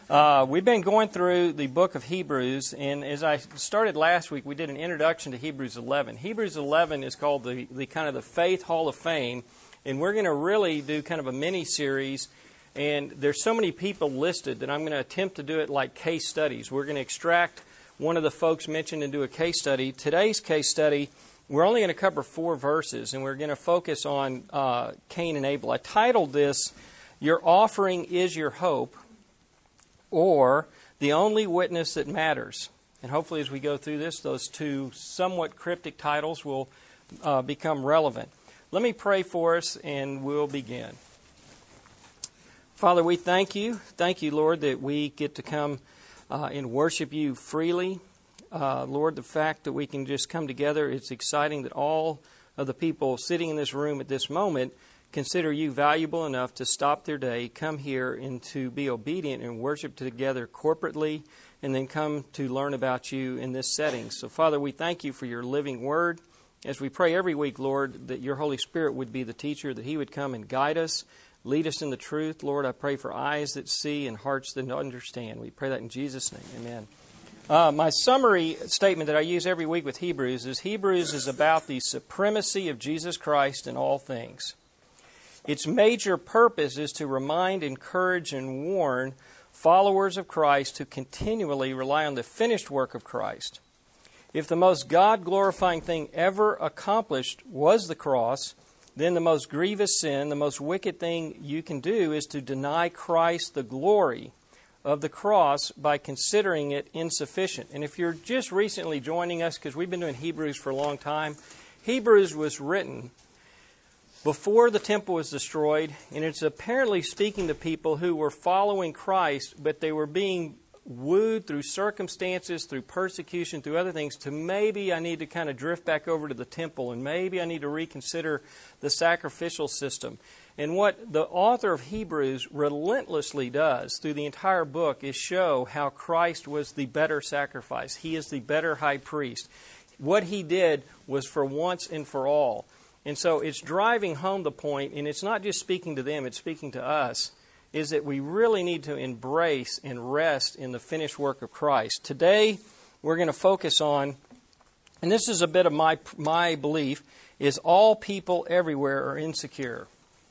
We've been going through the book of Hebrews, and as I started last week, we did an introduction to Hebrews 11. Hebrews 11 is called the kind of the Faith Hall of Fame, and we're going to really do kind of a mini-series, and there's so many people listed that I'm going to attempt to do it like case studies. We're going to extract one of the folks mentioned and do a case study. Today's case study, we're only going to cover 4 verses, and we're going to focus on Cain and Abel. I titled this, Your Offering is Your Hope, or The Only Witness That Matters. And hopefully as we go through this, those 2 somewhat cryptic titles will become relevant. Let me pray for us, and we'll begin. Father, we thank you. Thank you, Lord, that we get to come and worship you freely. Lord, the fact that we can just come together, it's exciting that all of the people sitting in this room at this moment consider you valuable enough to stop their day, come here, and to be obedient and worship together corporately, and then come to learn about you in this setting. So, Father, we thank you for your living word. As we pray every week, Lord, that your Holy Spirit would be the teacher, that he would come and guide us, lead us in the truth. Lord, I pray for eyes that see and hearts that understand. We pray that in Jesus' name. Amen. My summary statement that I use every week with Hebrews is about the supremacy of Jesus Christ in all things. Its major purpose is to remind, encourage, and warn followers of Christ to continually rely on the finished work of Christ. If the most God-glorifying thing ever accomplished was the cross, then the most grievous sin, the most wicked thing you can do is to deny Christ the glory of the cross by considering it insufficient. And if you're just recently joining us, because we've been doing Hebrews for a long time, Hebrews was written before the temple was destroyed, and it's apparently speaking to people who were following Christ, but they were being wooed through circumstances, through persecution, through other things, to maybe I need to kind of drift back over to the temple, and maybe I need to reconsider the sacrificial system. And what the author of Hebrews relentlessly does through the entire book is show how Christ was the better sacrifice. He is the better high priest. What he did was for once and for all. And so it's driving home the point, and it's not just speaking to them, it's speaking to us, is that we really need to embrace and rest in the finished work of Christ. Today, we're going to focus on, and this is a bit of my belief, is all people everywhere are insecure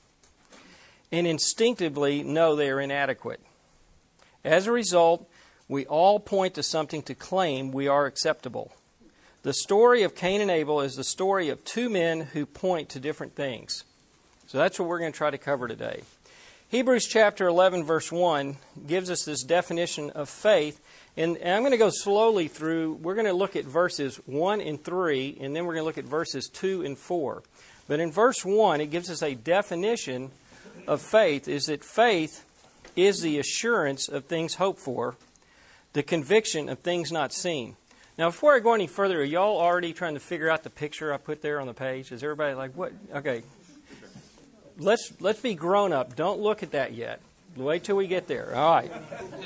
and instinctively know they are inadequate. As a result, we all point to something to claim we are acceptable. The story of Cain and Abel is the story of 2 men who point to different things. So that's what we're going to try to cover today. Hebrews chapter 11, verse 1 gives us this definition of faith. And I'm going to go slowly through. We're going to look at verses 1 and 3, and then we're going to look at verses 2 and 4. But in verse 1, it gives us a definition of faith, is that faith is the assurance of things hoped for, the conviction of things not seen. Now, before I go any further, are y'all already trying to figure out the picture I put there on the page? Is everybody like, what? Okay. Let's be grown up. Don't look at that yet. Wait till we get there. All right.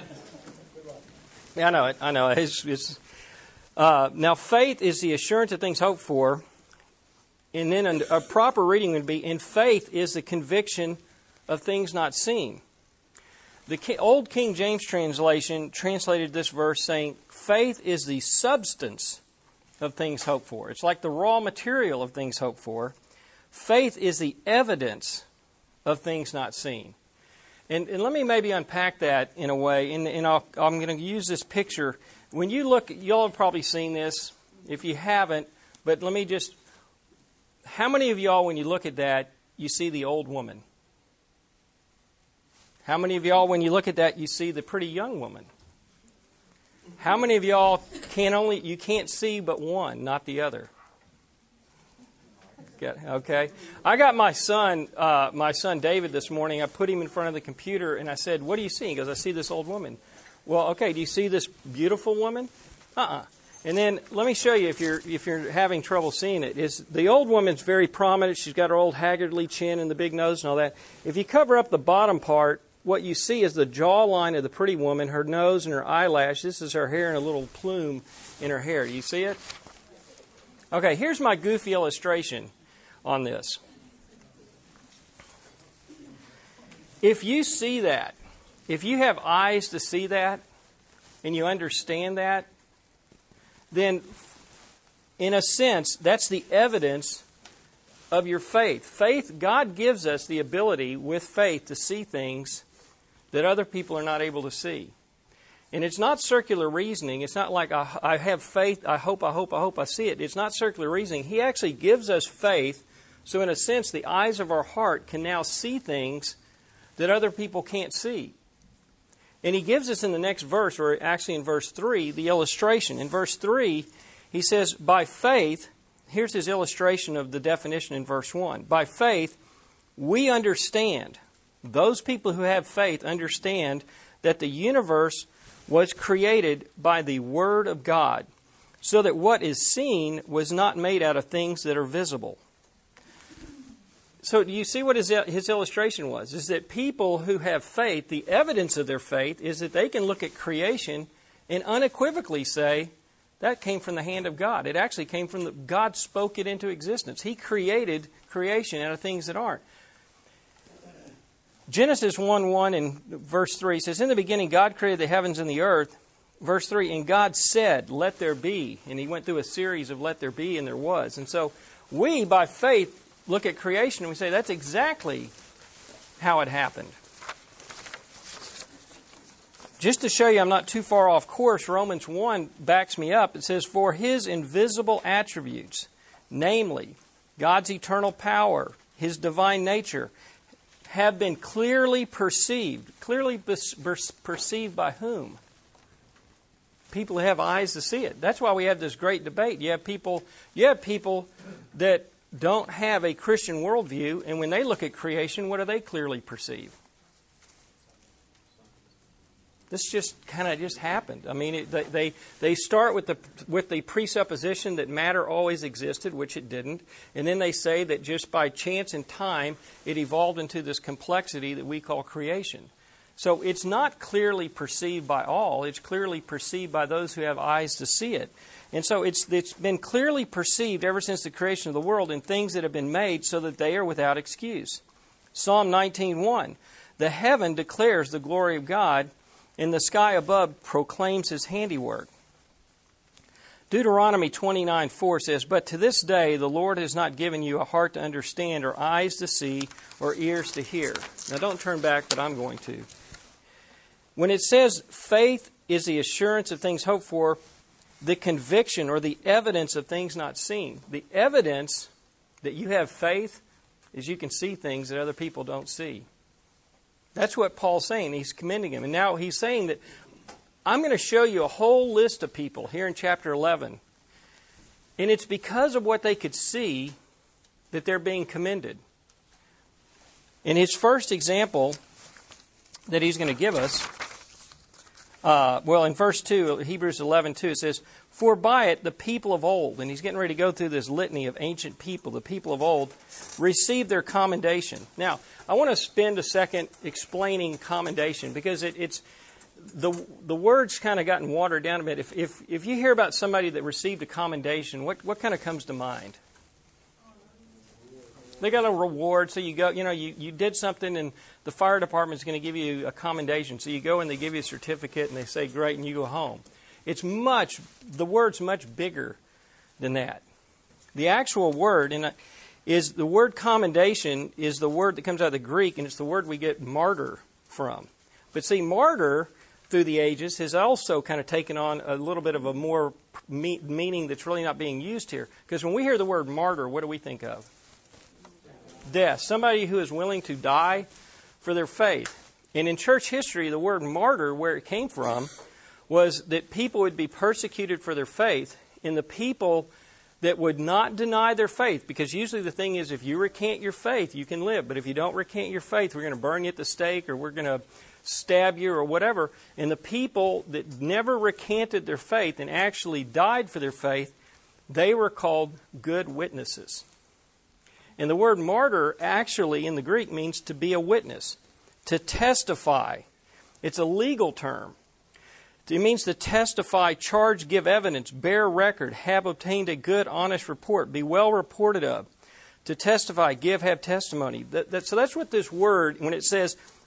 Yeah, I know it. Now, faith is the assurance of things hoped for. And then a proper reading would be, and faith is the conviction of things not seen. The old King James translation translated this verse saying, faith is the substance of things hoped for. It's like the raw material of things hoped for. Faith is the evidence of things not seen. And let me maybe unpack that in a way, and I'm going to use this picture. When you look, y'all have probably seen this. If you haven't, but let me just, how many of y'all, when you look at that, you see the old woman? How many of y'all, when you look at that, you see the pretty young woman? How many of y'all you can't see but one, not the other? Okay. I got my son David this morning. I put him in front of the computer and I said, "What do you see?" He goes, "I see this old woman." Well, okay. Do you see this beautiful woman? And then let me show you if you're having trouble seeing it. Is the old woman's very prominent. She's got her old haggardly chin and the big nose and all that. If you cover up the bottom part, what you see is the jawline of the pretty woman, her nose and her eyelash. This is her hair and a little plume in her hair. Do you see it? Okay, here's my goofy illustration on this. If you see that, if you have eyes to see that and you understand that, then in a sense, that's the evidence of your faith. Faith, God gives us the ability with faith to see things that other people are not able to see. And it's not circular reasoning. It's not like I have faith, I hope I see it. It's not circular reasoning. He actually gives us faith, so in a sense, the eyes of our heart can now see things that other people can't see. And He gives us in the next verse, or actually in verse 3, the illustration. In verse 3, He says, by faith, here's His illustration of the definition in verse 1. By faith, we understand. Those people who have faith understand that the universe was created by the Word of God, so that what is seen was not made out of things that are visible. So do you see what his illustration was? Is that people who have faith, the evidence of their faith is that they can look at creation and unequivocally say, that came from the hand of God. It actually came from God spoke it into existence. He created creation out of things that aren't. Genesis 1:1 and verse 3 says, in the beginning God created the heavens and the earth. Verse 3, and God said, let there be. And He went through a series of let there be, and there was. And so we, by faith, look at creation and we say, that's exactly how it happened. Just to show you I'm not too far off course, Romans 1 backs me up. It says, for His invisible attributes, namely God's eternal power, His divine nature, have been clearly perceived. Clearly perceived by whom? People who have eyes to see it. That's why we have this great debate. You have people that don't have a Christian worldview, and when they look at creation, what do they clearly perceive? This just kind of just happened. I mean, they start with the presupposition that matter always existed, which it didn't, and then they say that just by chance and time, it evolved into this complexity that we call creation. So it's not clearly perceived by all. It's clearly perceived by those who have eyes to see it. And so it's been clearly perceived ever since the creation of the world in things that have been made so that they are without excuse. Psalm 19:1, the heaven declares the glory of God, and the sky above proclaims His handiwork. Deuteronomy 29:4 says, but to this day the Lord has not given you a heart to understand, or eyes to see, or ears to hear. Now don't turn back, but I'm going to. When it says faith is the assurance of things hoped for, the conviction or the evidence of things not seen. The evidence that you have faith is you can see things that other people don't see. That's what Paul's saying. He's commending him. And now he's saying that I'm going to show you a whole list of people here in chapter 11. And it's because of what they could see that they're being commended. In his first example that he's going to give us, in verse 2, Hebrews 11:2, it says, for by it the people of old, and he's getting ready to go through this litany of ancient people, the people of old, received their commendation. Now, I want to spend a second explaining commendation, because it's the word's kind of gotten watered down a bit. If you hear about somebody that received a commendation, what kind of comes to mind? They got a reward, so you go, you did something, and the fire department's going to give you a commendation. So you go and they give you a certificate, and they say, great, and you go home. The word's much bigger than that. The actual word is the word commendation is the word that comes out of the Greek, and it's the word we get martyr from. But see, martyr through the ages has also kind of taken on a little bit of a more meaning that's really not being used here. Because when we hear the word martyr, what do we think of? Death. Somebody who is willing to die for their faith. And in church history, the word martyr, where it came from, was that people would be persecuted for their faith, and the people that would not deny their faith, because usually the thing is, if you recant your faith, you can live. But if you don't recant your faith, we're going to burn you at the stake, or we're going to stab you, or whatever. And the people that never recanted their faith and actually died for their faith, they were called good witnesses. And the word martyr actually in the Greek means to be a witness, to testify. It's a legal term. It means to testify, charge, give evidence, bear record, have obtained a good, honest report, be well reported of. To testify, give, have testimony. So that's what this word, when it says,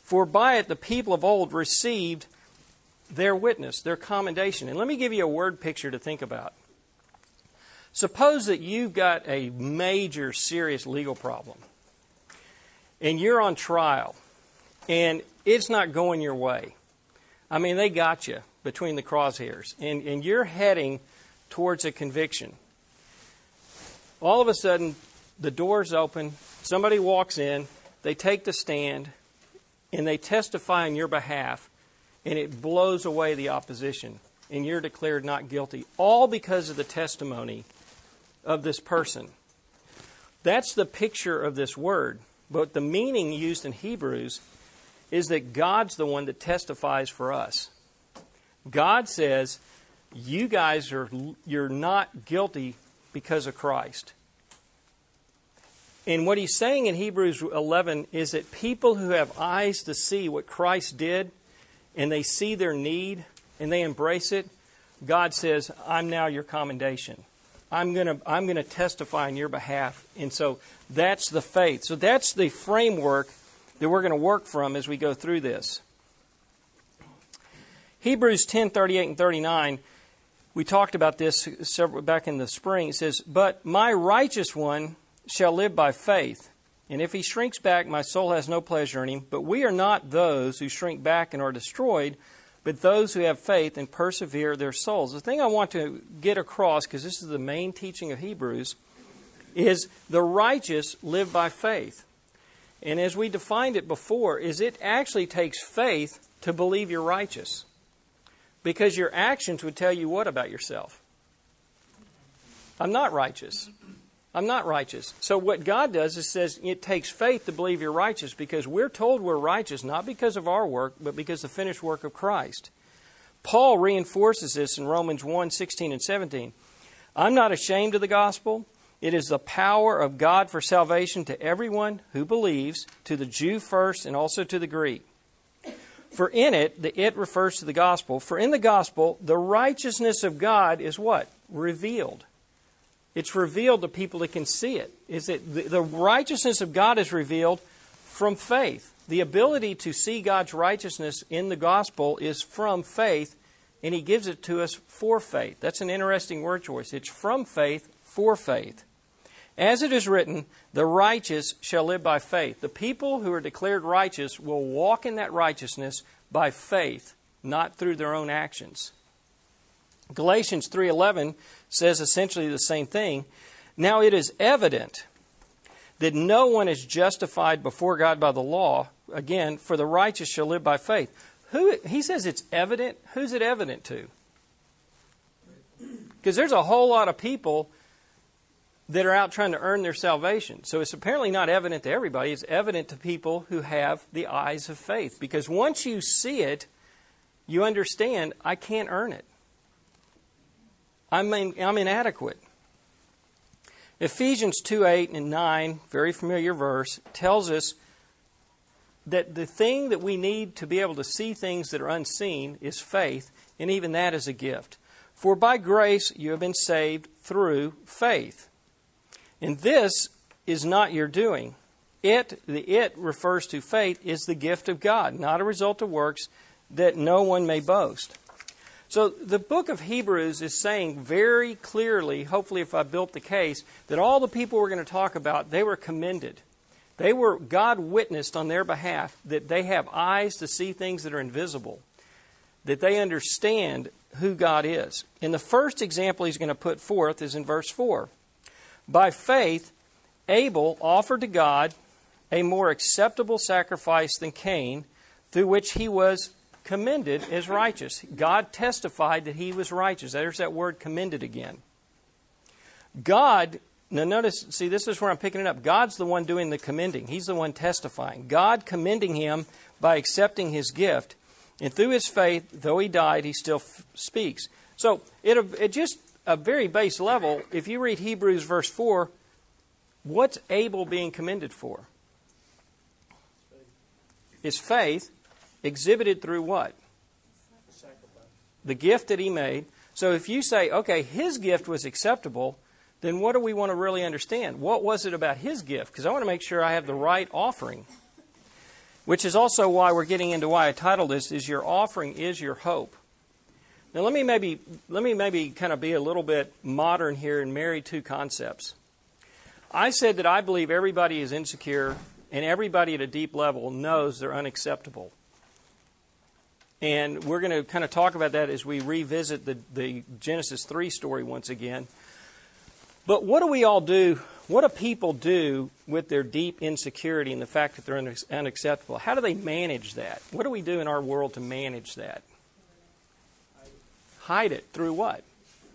For by it the people of old received their witness, their commendation. And let me give you a word picture to think about. Suppose that you've got a major, serious legal problem, and you're on trial, and it's not going your way. I mean, they got you between the crosshairs, and you're heading towards a conviction. All of a sudden, the door's open, somebody walks in, they take the stand, and they testify on your behalf, and it blows away the opposition, and you're declared not guilty, all because of the testimony of this person. That's the picture of this word. But the meaning used in Hebrews is that God's the one that testifies for us. God says, you're not guilty because of Christ. And what he's saying in Hebrews 11 is that people who have eyes to see what Christ did, and they see their need, and they embrace it, God says, I'm now your commendation. I'm going to testify on your behalf. And so that's the faith. So that's the framework that we're going to work from as we go through this. Hebrews 10:38 and 39, we talked about this back in the spring. It says, but my righteous one shall live by faith. And if he shrinks back, my soul has no pleasure in him. But we are not those who shrink back and are destroyed, but those who have faith and persevere their souls. The thing I want to get across, because this is the main teaching of Hebrews, is the righteous live by faith. And as we defined it before, is it actually takes faith to believe you're righteous. Because your actions would tell you what about yourself? I'm not righteous. I'm not righteous. So what God does is says it takes faith to believe you're righteous, because we're told we're righteous not because of our work, but because of the finished work of Christ. Paul reinforces this in Romans 1:16 and 17. I'm not ashamed of the gospel. It is the power of God for salvation to everyone who believes, to the Jew first and also to the Greek. For in it, the it refers to the gospel, for in the gospel, the righteousness of God is what? Revealed. It's revealed to people that can see it. Is that the righteousness of God is revealed from faith. The ability to see God's righteousness in the gospel is from faith, and He gives it to us for faith. That's an interesting word choice. It's from faith for faith. As it is written, the righteous shall live by faith. The people who are declared righteous will walk in that righteousness by faith, not through their own actions. Galatians 3:11 says essentially the same thing. Now it is evident that no one is justified before God by the law. Again, for the righteous shall live by faith. He says it's evident. Who's it evident to? Because there's a whole lot of people that are out trying to earn their salvation. So it's apparently not evident to everybody. It's evident to people who have the eyes of faith. Because once you see it, you understand, I can't earn it. I'm inadequate. Ephesians 2:8 and 9, very familiar verse, tells us that the thing that we need to be able to see things that are unseen is faith, and even that is a gift. For by grace you have been saved through faith. And this is not your doing. The it refers to faith is the gift of God, not a result of works, that no one may boast. So the book of Hebrews is saying very clearly, hopefully if I built the case, that all the people we're going to talk about, they were commended. God witnessed on their behalf that they have eyes to see things that are invisible, that they understand who God is. And the first example he's going to put forth is in verse 4. By faith, Abel offered to God a more acceptable sacrifice than Cain, through which he was commended as righteous. God testified that he was righteous. There's that word commended again. God, now notice, see, this is where I'm picking it up. God's the one doing the commending. He's the one testifying. God commending him by accepting his gift. And through his faith, though he died, he still speaks. So, at just a very base level, if you read Hebrews verse 4, what's Abel being commended for? His faith. Exhibited through what? The gift that he made. So if you say, okay, his gift was acceptable, then what do we want to really understand? What was it about his gift? Because I want to make sure I have the right offering. which is also why we're getting into why I titled this, is your offering is your hope. Now let me maybe kind of be a little bit modern here and marry two concepts. I said that I believe everybody is insecure and everybody at a deep level knows they're unacceptable. And we're going to kind of talk about that as we revisit the Genesis 3 story once again. But what do we all do? What do people do with their deep insecurity and the fact that they're unacceptable? How do they manage that? What do we do in our world to manage that? Hide it. Through what?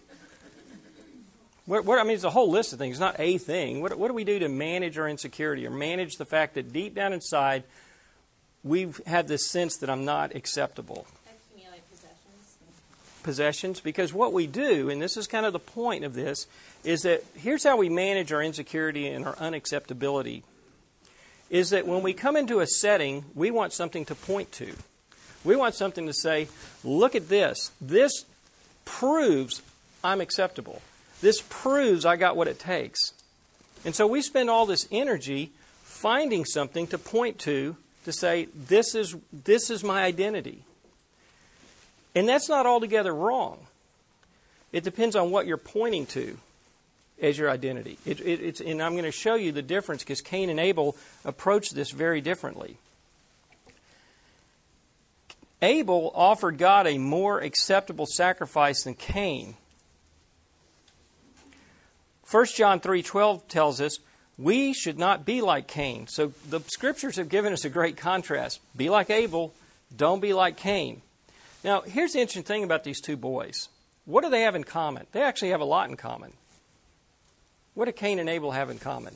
I mean, it's a whole list of things. It's not a thing. What do we do to manage our insecurity or manage the fact that deep down inside we've had this sense that I'm not acceptable? Accumulate Possessions. Because what we do, and this is kind of the point of this, is that here's how we manage our insecurity and our unacceptability, is that when we come into a setting, we want something to point to. We want something to say, look at this. This proves I'm acceptable. This proves I got what it takes. And so we spend all this energy finding something to point to say, this is my identity. And that's not altogether wrong. It depends on what you're pointing to as your identity. And I'm going to show you the difference because Cain and Abel approached this very differently. Abel offered God a more acceptable sacrifice than Cain. 1 John 3:12 tells us we should not be like Cain. So the Scriptures have given us a great contrast. Be like Abel, don't be like Cain. Now, here's the interesting thing about these two boys. What do they have in common? They actually have a lot in common. What do Cain and Abel have in common?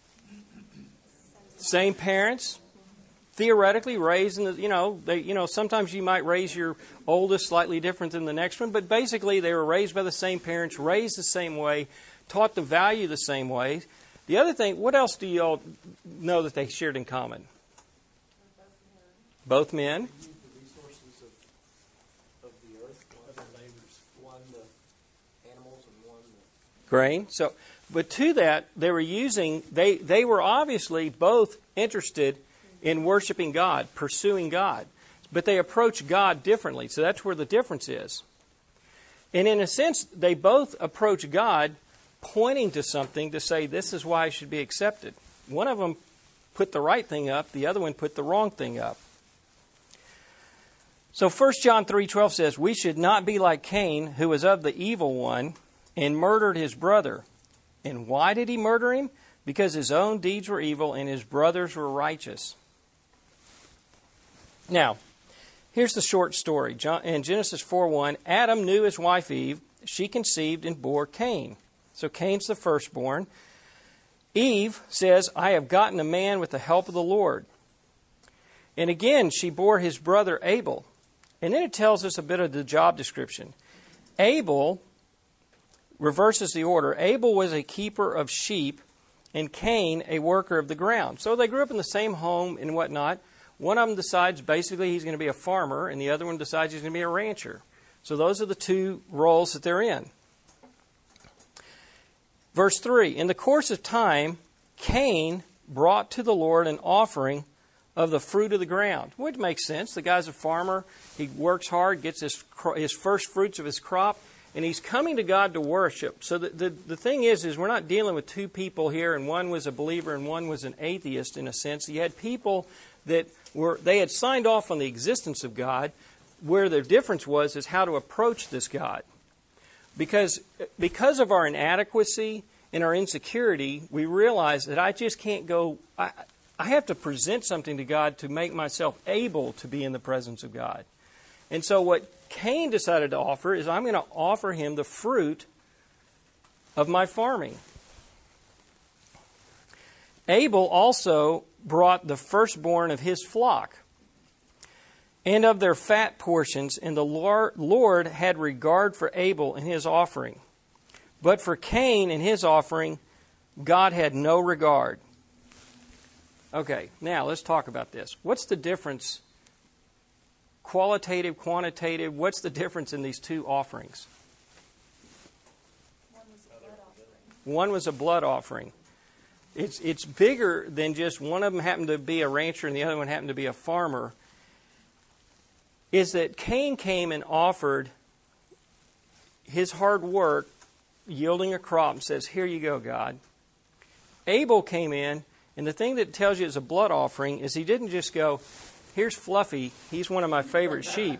Same parents. Theoretically raised in the, sometimes you might raise your oldest slightly different than the next one, but basically they were raised by the same parents, raised the same way, taught the value the same way. The other thing, what else do you all know that they shared in common? Both men. The resources of the earth, other neighbors, one the animals and one the grain. So, but to that, they were using, they were obviously both interested in worshiping God, pursuing God. But they approach God differently. So that's where the difference is. And in a sense, they both approach God pointing to something to say, this is why I should be accepted. One of them put the right thing up. The other one put the wrong thing up. So 1 John 3:12 says, we should not be like Cain, who was of the evil one and murdered his brother. And why did he murder him? Because his own deeds were evil and his brothers were righteous. Now, here's the short story. In Genesis 4:1, Adam knew his wife Eve. She conceived and bore Cain. So Cain's the firstborn. Eve says, I have gotten a man with the help of the Lord. And again, she bore his brother Abel. And then it tells us a bit of the job description. Abel reverses the order. Abel was a keeper of sheep and Cain a worker of the ground. So they grew up in the same home and whatnot. One of them decides basically he's going to be a farmer and the other one decides he's going to be a rancher. So those are the two roles that they're in. Verse 3, in the course of time, Cain brought to the Lord an offering of the fruit of the ground. Which makes sense. The guy's a farmer. He works hard, gets his first fruits of his crop, and he's coming to God to worship. So the thing is we're not dealing with two people here, and one was a believer and one was an atheist in a sense. You had people that they had signed off on the existence of God. Where the difference was how to approach this God. Because of our inadequacy and our insecurity, we realize that I just can't go. I have to present something to God to make myself able to be in the presence of God. And so what Cain decided to offer is I'm going to offer him the fruit of my farming. Abel also brought the firstborn of his flock and of their fat portions, and the Lord had regard for Abel and his offering. But for Cain and his offering, God had no regard. Okay, now let's talk about this. What's the difference? Qualitative, quantitative, what's the difference in these two offerings? One was a blood offering. One was a blood offering. It's bigger than just one of them happened to be a rancher and the other one happened to be a farmer. Is that Cain came and offered his hard work, yielding a crop, and says, "Here you go, God." Abel came in, and the thing that tells you it's a blood offering is he didn't just go, "Here's Fluffy, he's one of my favorite sheep."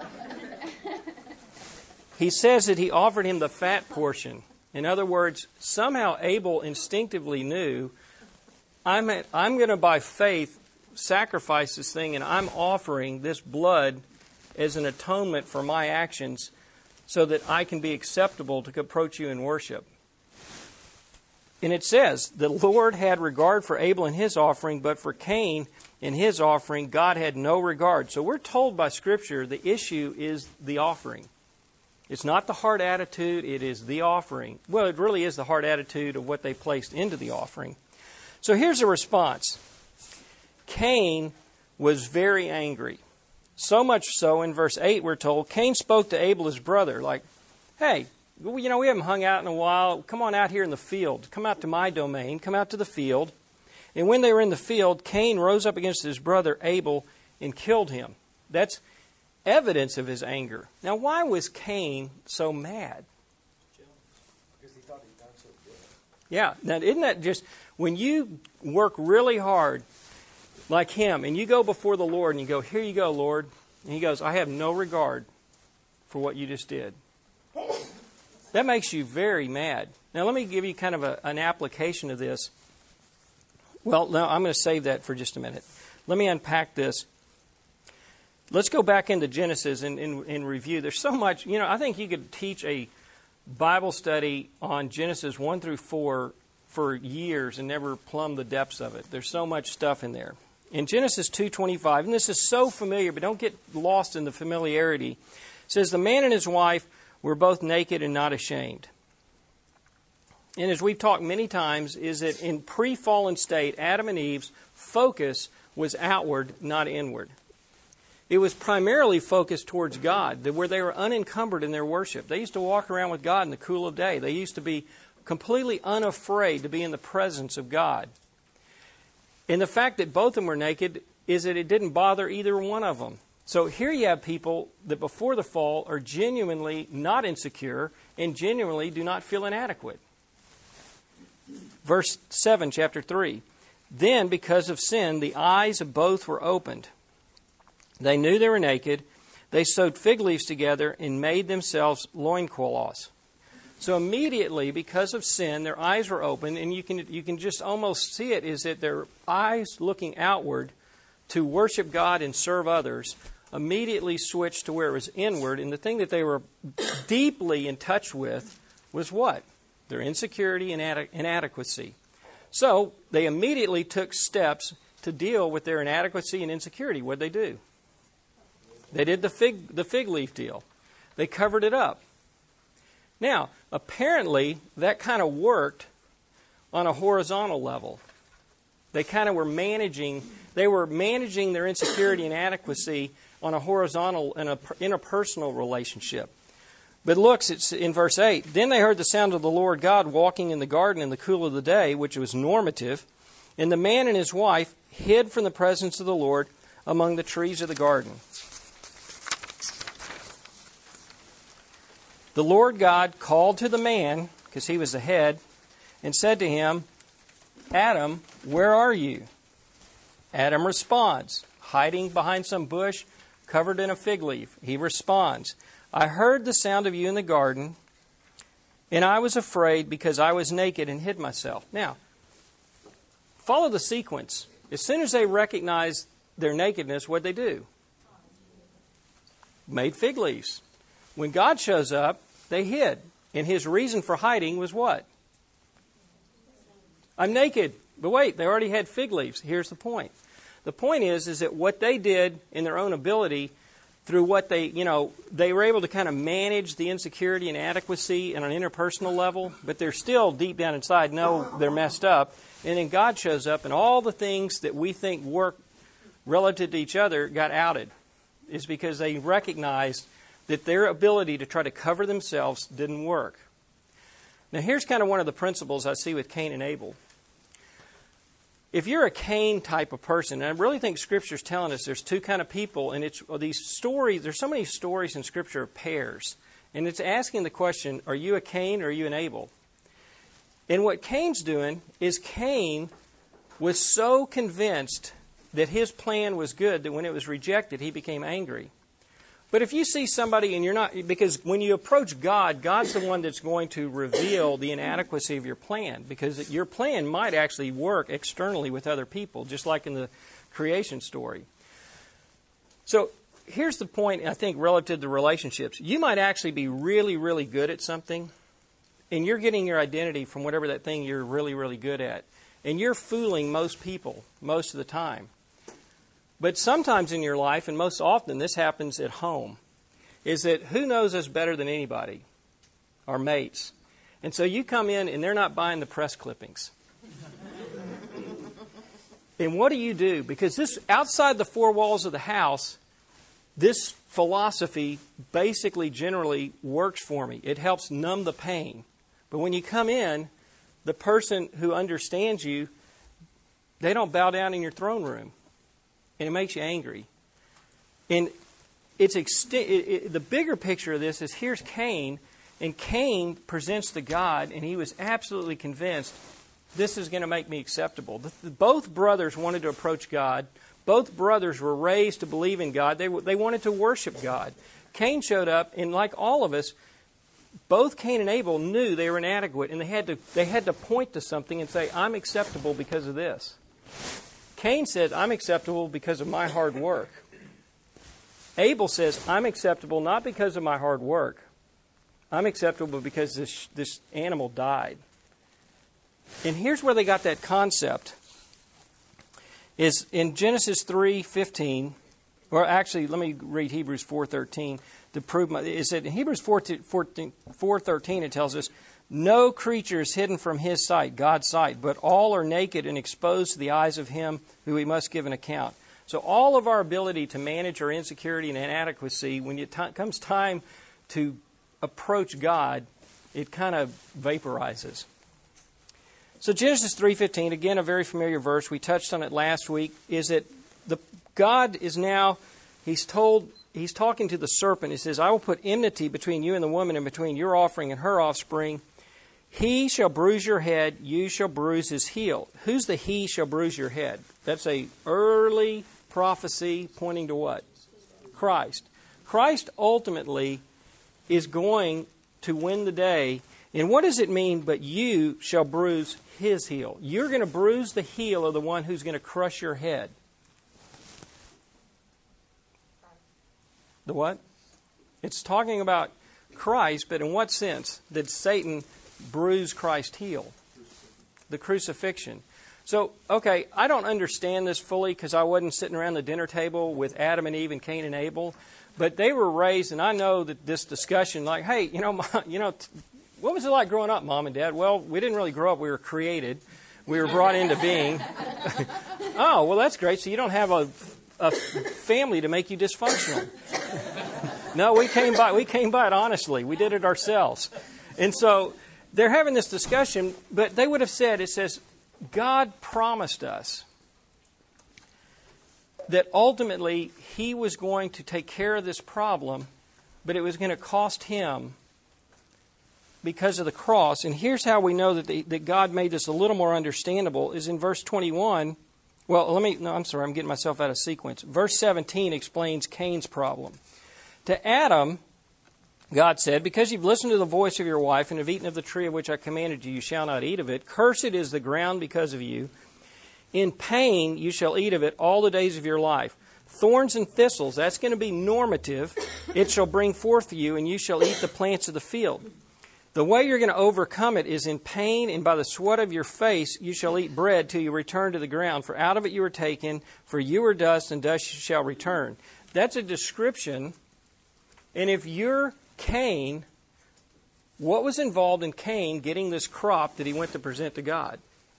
He says that he offered him the fat portion. In other words, somehow Abel instinctively knew, I'm going to, by faith, sacrifice this thing, and I'm offering this blood as an atonement for my actions so that I can be acceptable to approach you in worship. And it says, the Lord had regard for Abel and his offering, but for Cain and his offering, God had no regard. So we're told by Scripture the issue is the offering. It's not the heart attitude, it is the offering. Well, it really is the heart attitude of what they placed into the offering. So here's a response. Cain was very angry. So much so, in verse 8 we're told, Cain spoke to Abel his brother, like, "Hey, we haven't hung out in a while. Come on out here in the field. Come out to my domain. Come out to the field." And when they were in the field, Cain rose up against his brother Abel and killed him. That's evidence of his anger. Now, why was Cain so mad? Because he thought he'd done so good. Yeah. Now, isn't that just, when you work really hard like him and you go before the Lord and you go, "Here you go, Lord." And he goes, "I have no regard for what you just did." That makes you very mad. Now, let me give you kind of an application of this. Well, no, I'm going to save that for just a minute. Let me unpack this. Let's go back into Genesis and review. There's so much, I think you could teach a Bible study on Genesis 1 through 4 for years and never plumb the depths of it. There's so much stuff in there. In Genesis 2:25, and this is so familiar, but don't get lost in the familiarity, it says, "The man and his wife were both naked and not ashamed." And as we've talked many times, is that in pre-fallen state, Adam and Eve's focus was outward, not inward. It was primarily focused towards God, where they were unencumbered in their worship. They used to walk around with God in the cool of day. They used to be completely unafraid to be in the presence of God. And the fact that both of them were naked is that it didn't bother either one of them. So here you have people that before the fall are genuinely not insecure and genuinely do not feel inadequate. Verse 7, chapter 3. "Then, because of sin, the eyes of both were opened. They knew they were naked. They sewed fig leaves together and made themselves loincloths." So immediately, because of sin, their eyes were opened, and you can just almost see it, is that their eyes looking outward to worship God and serve others immediately switched to where it was inward, and the thing that they were deeply in touch with was what? Their insecurity and inadequacy. So they immediately took steps to deal with their inadequacy and insecurity. What did they do? They did the fig leaf deal. They covered it up. Now, apparently, that kind of worked on a horizontal level. They kind of were managing their insecurity and inadequacy on a horizontal and a interpersonal relationship. But look, it's in verse 8. "Then they heard the sound of the Lord God walking in the garden in the cool of the day," which was normative, "and the man and his wife hid from the presence of the Lord among the trees of the garden. The Lord God called to the man," because he was the head, "and said to him, 'Adam, where are you?' Adam responds, hiding behind some bush covered in a fig leaf. He responds, 'I heard the sound of you in the garden, and I was afraid because I was naked and hid myself.'" Now, follow the sequence. As soon as they recognized their nakedness, what'd they do? Made fig leaves. When God shows up, they hid. And his reason for hiding was what? "I'm naked." But wait, they already had fig leaves. Here's the point. The point is that what they did in their own ability, through what they were able to kind of manage the insecurity and inadequacy on an interpersonal level, but they're still deep down inside know they're messed up. And then God shows up, and all the things that we think work relative to each other got outed. It's because they recognized that their ability to try to cover themselves didn't work. Now, here's kind of one of the principles I see with Cain and Abel. if you're a Cain type of person, and I really think Scripture's telling us there's two kind of people, and it's these stories, there's so many stories in Scripture of pairs. And it's asking the question, are you a Cain or are you an Abel? And what Cain's doing is Cain was so convinced that his plan was good that when it was rejected, he became angry. But if you see somebody and you're not, because when you approach God, God's the one that's going to reveal the inadequacy of your plan, because your plan might actually work externally with other people, just like in the creation story. So here's the point, I think, relative to relationships. You might actually be really, really good at something, and you're getting your identity from whatever that thing you're really, really good at. And you're fooling most people most of the time. But sometimes in your life, and most often this happens at home, is that who knows us better than anybody? Our mates. And so you come in and they're not buying the press clippings. And what do? Because this, outside the four walls of the house, this philosophy basically generally works for me. It helps numb the pain. But when you come in, the person who understands you, they don't bow down in your throne room. And it makes you angry. And it's the bigger picture of this is here's Cain, and Cain presents to God, and he was absolutely convinced this is going to make me acceptable. Both brothers wanted to approach God. Both brothers were raised to believe in God. They wanted to worship God. Cain showed up, and like all of us, both Cain and Abel knew they were inadequate, and they had to point to something and say, I'm acceptable because of this. Cain said, I'm acceptable because of my hard work. Abel says, I'm acceptable not because of my hard work. I'm acceptable because this animal died. And here's where they got that concept. Is in Genesis 3:15, or actually, let me read Hebrews 4:13 to prove is that in Hebrews 4:13 it tells us, no creature is hidden from His sight, God's sight, but all are naked and exposed to the eyes of Him who He must give an account. So all of our ability to manage our insecurity and inadequacy, when it comes time to approach God, it kind of vaporizes. So Genesis 3:15, again a very familiar verse, we touched on it last week, is that God is now, He's talking to the serpent. He says, I will put enmity between you and the woman and between your offspring and her offspring. He shall bruise your head, you shall bruise his heel. Who's the he shall bruise your head? That's a early prophecy pointing to what? Christ. Christ ultimately is going to win the day. And what does it mean, but you shall bruise his heel? You're going to bruise the heel of the one who's going to crush your head. The what? It's talking about Christ, but in what sense did Satan bruise Christ's heel? The crucifixion. So, okay, I don't understand this fully because I wasn't sitting around the dinner table with Adam and Eve and Cain and Abel, but they were raised, and I know that this discussion, like, hey, what was it like growing up, Mom and Dad? Well, we didn't really grow up. We were created. We were brought into being. Oh, well, that's great. So you don't have a family to make you dysfunctional. No, we came by it honestly. We did it ourselves. And so they're having this discussion, but they would have said, it says, God promised us that ultimately He was going to take care of this problem, but it was going to cost Him because of the cross. And here's how we know that God made this a little more understandable, is in verse 21. Well, I'm sorry, I'm getting myself out of sequence. Verse 17 explains Cain's problem. To Adam, God said, because you've listened to the voice of your wife and have eaten of the tree of which I commanded you, you shall not eat of it. Cursed is the ground because of you. In pain you shall eat of it all the days of your life. Thorns and thistles, that's going to be normative. It shall bring forth for you, and you shall eat the plants of the field. The way you're going to overcome it is in pain, and by the sweat of your face you shall eat bread till you return to the ground. For out of it you were taken, for you are dust, and dust you shall return. That's a description. And if you're Cain, what was involved in Cain getting this crop that he went to present to God?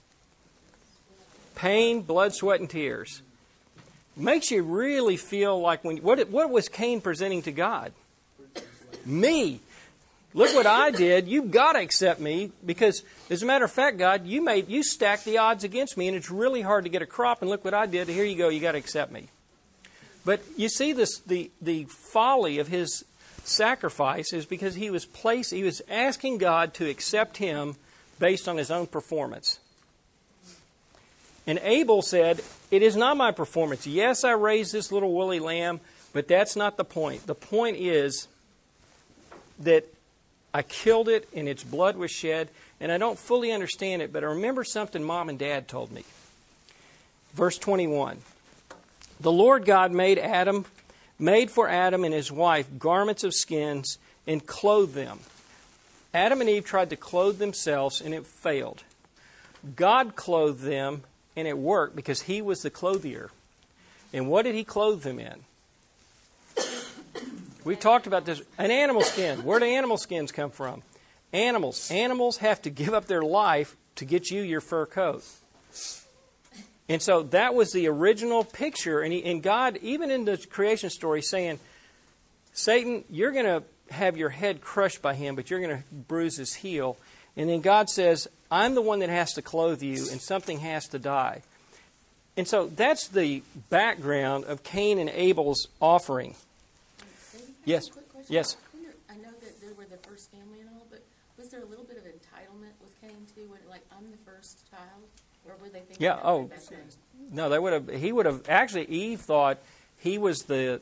Pain, blood, sweat, and tears. Makes you really feel like what was Cain presenting to God? Me. Look what I did. You've got to accept me because, as a matter of fact, God, you stacked the odds against me, and it's really hard to get a crop. And look what I did. Here you go. You got to accept me. But you see this the folly of his sacrifice is because he was asking God to accept him based on his own performance. And Abel said, "It is not my performance. Yes, I raised this little woolly lamb, but that's not the point. The point is that I killed it and its blood was shed, and I don't fully understand it, but I remember something Mom and Dad told me." Verse 21. The Lord God made for Adam and his wife garments of skins and clothed them. Adam and Eve tried to clothe themselves and it failed. God clothed them and it worked because he was the clothier. And what did he clothe them in? We've talked about this. An animal skin. Where do animal skins come from? Animals. Animals have to give up their life to get you your fur coat. And so that was the original picture. And God, even in the creation story, saying, Satan, you're going to have your head crushed by him, but you're going to bruise his heel. And then God says, I'm the one that has to clothe you, and something has to die. And so that's the background of Cain and Abel's offering. Yes. Yes. I know that they were the first family and all, but was there a little bit of entitlement with Cain too? Like, I'm the first child, or were they thinking? Yeah. Oh, no. They would have. He would have. Actually, Eve thought he was the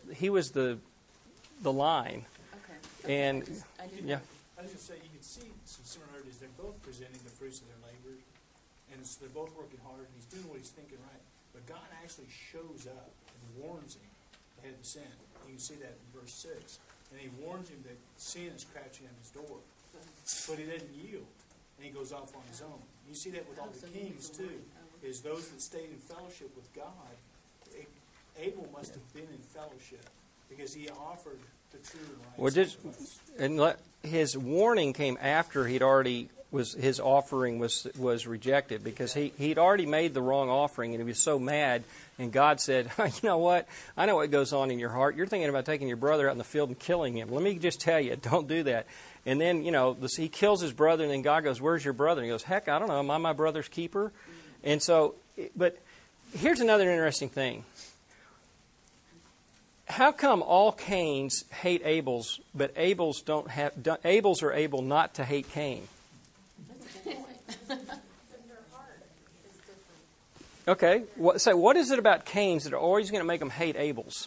line. Okay. And yeah. I was going to say, you can see some similarities. They're both presenting the fruits of their labor, and they're both working hard, and he's doing what he's thinking right. But God actually shows up and warns him ahead of the sin. You can see that in verse 6. And he warns him that sin is crouching at his door. But he doesn't yield, and he goes off on his own. You see that with all the kings, too, is those that stayed in fellowship with God. Abel must have been in fellowship because he offered the true and right sacrifice. His warning came after his offering was rejected, because he'd already made the wrong offering and he was so mad, and God said, you know what? I know what goes on in your heart. You're thinking about taking your brother out in the field and killing him. Let me just tell you, don't do that. And then, he kills his brother, and then God goes, where's your brother? And he goes, heck, I don't know. Am I my brother's keeper? And so, but here's another interesting thing. How come all Cains hate Abel's, but Abel's are able not to hate Cain? Okay, so what is it about Cain's that are always going to make them hate Abel's?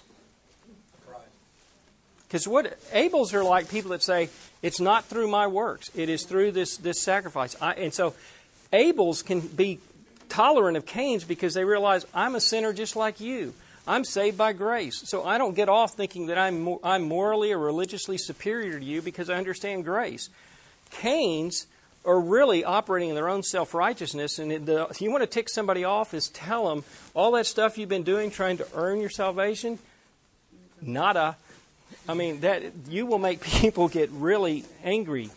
Because Abel's are like people that say, it's not through my works, it is through this sacrifice. And so Abel's can be tolerant of Cain's because they realize, I'm a sinner just like you. I'm saved by grace. So I don't get off thinking that I'm morally or religiously superior to you because I understand grace. Cain's are really operating in their own self-righteousness. And if you want to tick somebody off, is tell them, all that stuff you've been doing trying to earn your salvation, nada. I mean, that you will make people get really angry.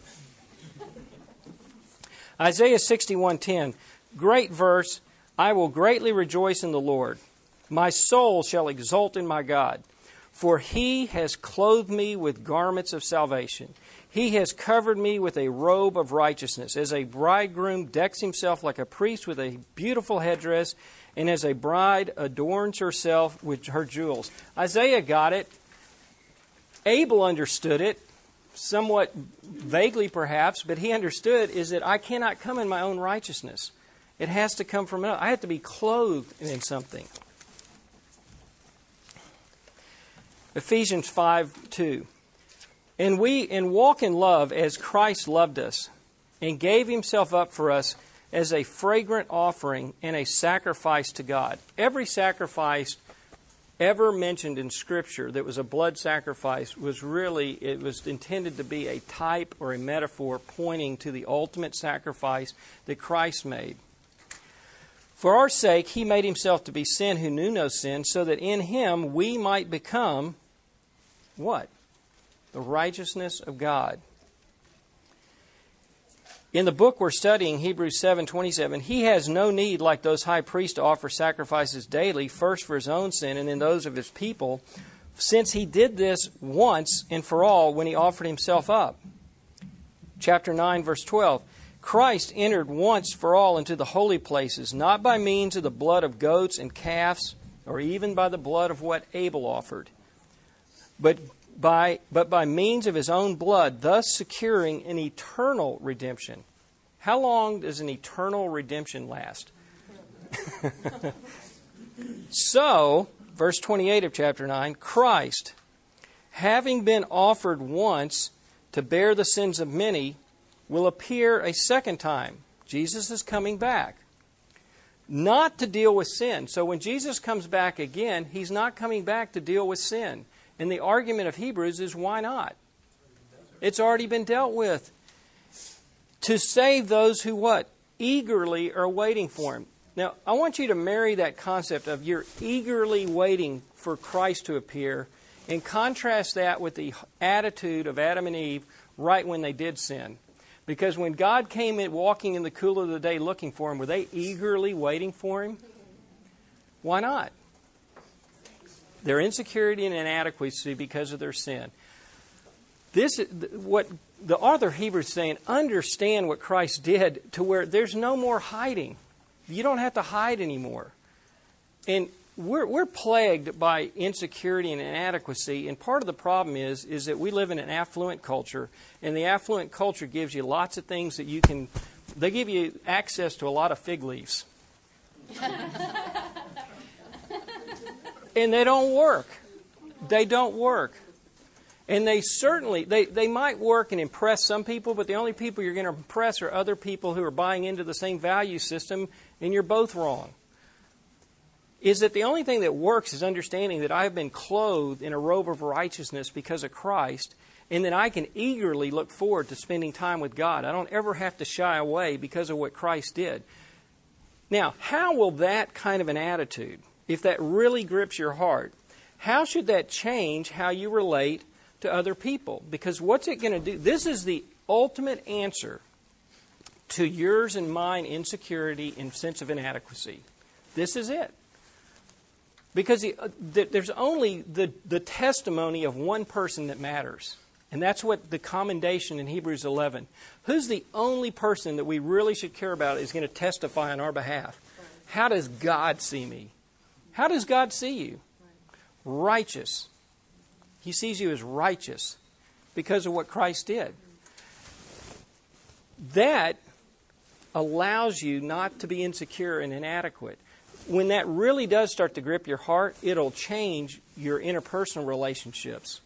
Isaiah 61:10, great verse, I will greatly rejoice in the Lord. My soul shall exult in my God, for he has clothed me with garments of salvation. He has covered me with a robe of righteousness, as a bridegroom decks himself like a priest with a beautiful headdress, and as a bride adorns herself with her jewels. Isaiah got it. Abel understood it, somewhat vaguely perhaps, but he understood is that I cannot come in my own righteousness. It has to come from another. I have to be clothed in something. Ephesians 5:2. And walk in love as Christ loved us and gave himself up for us as a fragrant offering and a sacrifice to God. Every sacrifice ever mentioned in Scripture that was a blood sacrifice was intended to be a type or a metaphor pointing to the ultimate sacrifice that Christ made. For our sake, he made himself to be sin who knew no sin, so that in him we might become what? The righteousness of God. In the book we're studying, Hebrews 7:27, he has no need, like those high priests, to offer sacrifices daily, first for his own sin and then those of his people, since he did this once and for all when he offered himself up. chapter 9, verse 12. Christ entered once for all into the holy places, not by means of the blood of goats and calves, or even by the blood of what Abel offered, but by means of his own blood, thus securing an eternal redemption. How long does an eternal redemption last? So, verse 28 of chapter 9, Christ, having been offered once to bear the sins of many, will appear a second time. Jesus is coming back. Not to deal with sin. So when Jesus comes back again, He's not coming back to deal with sin. And the argument of Hebrews is, why not? It's already been dealt with. To save those who what? Eagerly are waiting for Him. Now, I want you to marry that concept of you're eagerly waiting for Christ to appear and contrast that with the attitude of Adam and Eve right when they did sin. Because when God came in walking in the cool of the day looking for Him, were they eagerly waiting for Him? Why not? Their insecurity and inadequacy because of their sin. This is what the author of Hebrews is saying, understand what Christ did to where there's no more hiding. You don't have to hide anymore. And we're plagued by insecurity and inadequacy, and part of the problem is that we live in an affluent culture, and the affluent culture gives you lots of things that you can, they give you access to a lot of fig leaves. And they don't work. They don't work. And they certainly, they might work and impress some people, but the only people you're going to impress are other people who are buying into the same value system, and you're both wrong. Is that the only thing that works is understanding that I have been clothed in a robe of righteousness because of Christ, and that I can eagerly look forward to spending time with God. I don't ever have to shy away because of what Christ did. Now, how will that kind of an attitude, if that really grips your heart, how should that change how you relate to other people? Because what's it going to do? This is the ultimate answer to yours and mine insecurity and sense of inadequacy. This is it. Because there's only the testimony of one person that matters. And that's what the commendation in Hebrews 11. Who's the only person that we really should care about is going to testify on our behalf? How does God see me? How does God see you? Righteous. He sees you as righteous because of what Christ did. That allows you not to be insecure and inadequate. When that really does start to grip your heart, it'll change your interpersonal relationships.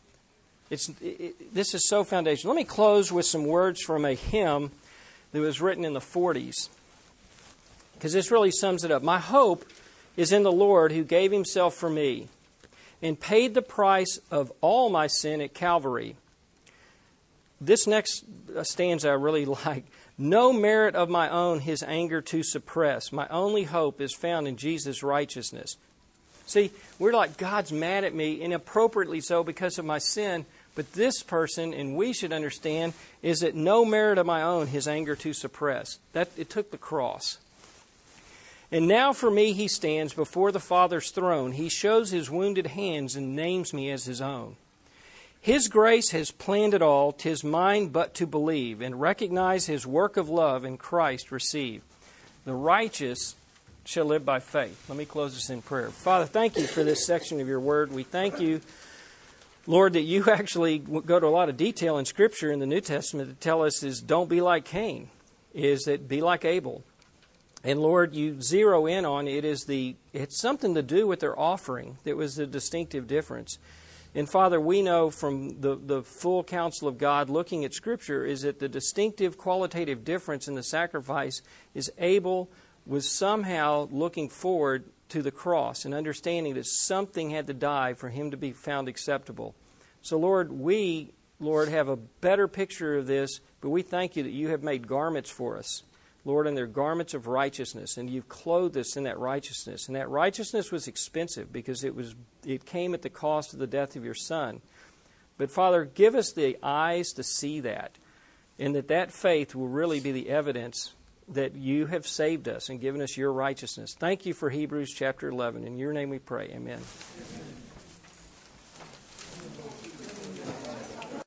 This is so foundational. Let me close with some words from a hymn that was written in the 40s, because this really sums it up. My hope is in the Lord who gave Himself for me and paid the price of all my sin at Calvary. This next stanza I really like. No merit of my own His anger to suppress. My only hope is found in Jesus' righteousness. See, we're like, God's mad at me, and appropriately so because of my sin. But this person, and we should understand, is that no merit of my own His anger to suppress. That it took the cross. And now for me He stands before the Father's throne. He shows His wounded hands and names me as His own. His grace has planned it all, 'tis mine but to believe, and recognize His work of love in Christ receive. The righteous shall live by faith. Let me close this in prayer. Father, thank You for this section of Your Word. We thank You, Lord, that You actually go to a lot of detail in Scripture in the New Testament to tell us is don't be like Cain, is that be like Abel. And Lord, You zero in on it's something to do with their offering that was the distinctive difference. And Father, we know from the full counsel of God looking at Scripture is that the distinctive qualitative difference in the sacrifice is Abel was somehow looking forward to the cross and understanding that something had to die for him to be found acceptable. So Lord, we, have a better picture of this, but we thank You that You have made garments for us, Lord, and they're garments of righteousness, and You've clothed us in that righteousness. And that righteousness was expensive because it came at the cost of the death of Your Son. But Father, give us the eyes to see that, and that faith will really be the evidence that You have saved us and given us Your righteousness. Thank You for Hebrews chapter 11. In Your name we pray. Amen.